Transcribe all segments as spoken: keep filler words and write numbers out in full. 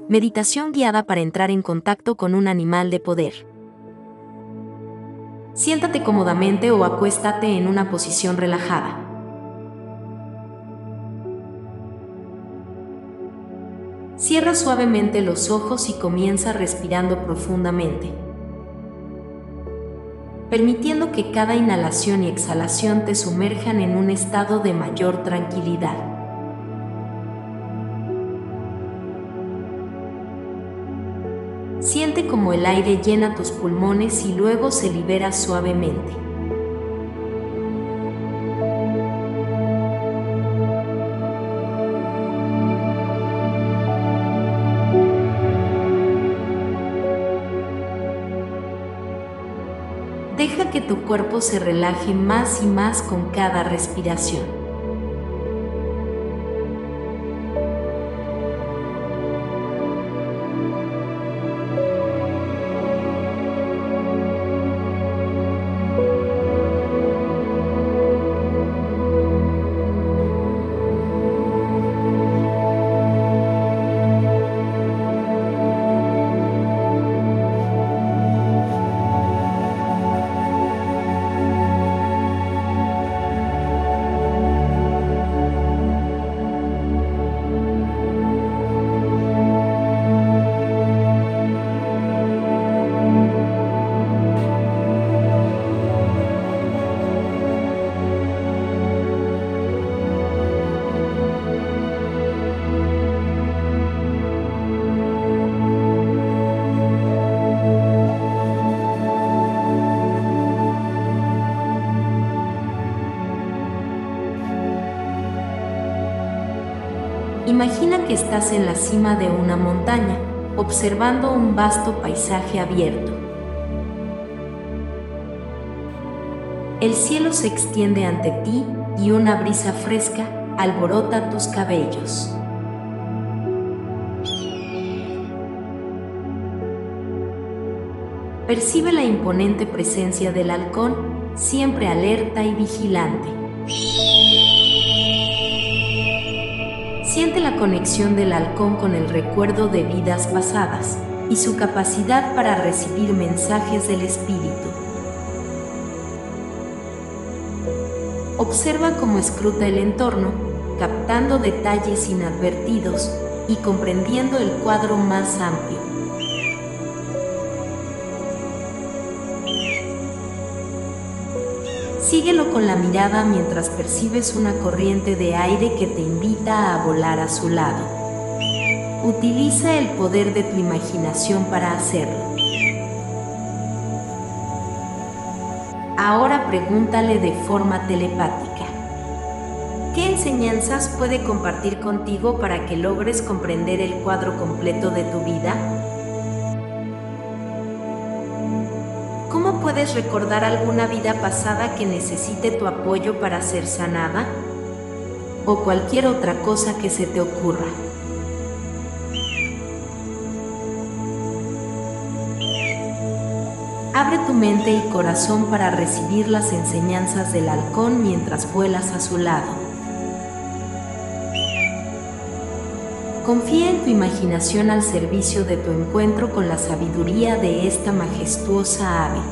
Meditación guiada para entrar en contacto con un animal de poder. Siéntate cómodamente o acuéstate en una posición relajada. Cierra suavemente los ojos y comienza respirando profundamente, permitiendo que cada inhalación y exhalación te sumerjan en un estado de mayor tranquilidad. Siente cómo el aire llena tus pulmones y luego se libera suavemente. Deja que tu cuerpo se relaje más y más con cada respiración. Imagina que estás en la cima de una montaña, observando un vasto paisaje abierto. El cielo se extiende ante ti y una brisa fresca alborota tus cabellos. Percibe la imponente presencia del halcón, siempre alerta y vigilante. Siente la conexión del halcón con el recuerdo de vidas pasadas y su capacidad para recibir mensajes del espíritu. Observa cómo escruta el entorno, captando detalles inadvertidos y comprendiendo el cuadro más amplio. Síguelo con la mirada mientras percibes una corriente de aire que te invita a volar a su lado. Utiliza el poder de tu imaginación para hacerlo. Ahora pregúntale de forma telepática. ¿Qué enseñanzas puede compartir contigo para que logres comprender el cuadro completo de tu vida? ¿Cómo puedes recordar alguna vida pasada que necesite tu apoyo para ser sanada? O cualquier otra cosa que se te ocurra. Abre tu mente y corazón para recibir las enseñanzas del halcón mientras vuelas a su lado. Confía en tu imaginación al servicio de tu encuentro con la sabiduría de esta majestuosa ave.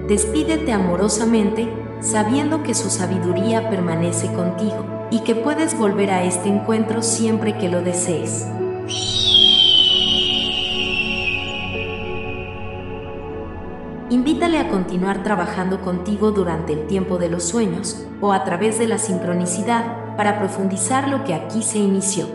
Despídete amorosamente, sabiendo que su sabiduría permanece contigo y que puedes volver a este encuentro siempre que lo desees. Invítale a continuar trabajando contigo durante el tiempo de los sueños o a través de la sincronicidad para profundizar lo que aquí se inició.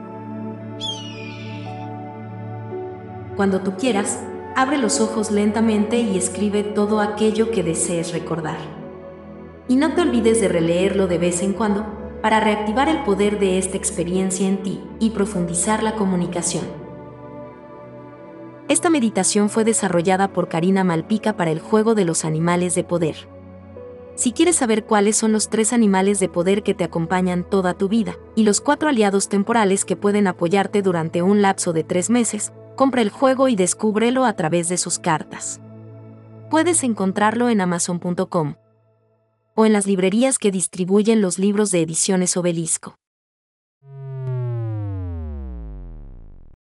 Cuando tú quieras, abre los ojos lentamente y escribe todo aquello que desees recordar. Y no te olvides de releerlo de vez en cuando para reactivar el poder de esta experiencia en ti y profundizar la comunicación. Esta meditación fue desarrollada por Karina Malpica para el juego de los animales de poder. Si quieres saber cuáles son los tres animales de poder que te acompañan toda tu vida y los cuatro aliados temporales que pueden apoyarte durante un lapso de tres meses, compra el juego y descúbrelo a través de sus cartas. Puedes encontrarlo en amazon punto com o en las librerías que distribuyen los libros de Ediciones Obelisco.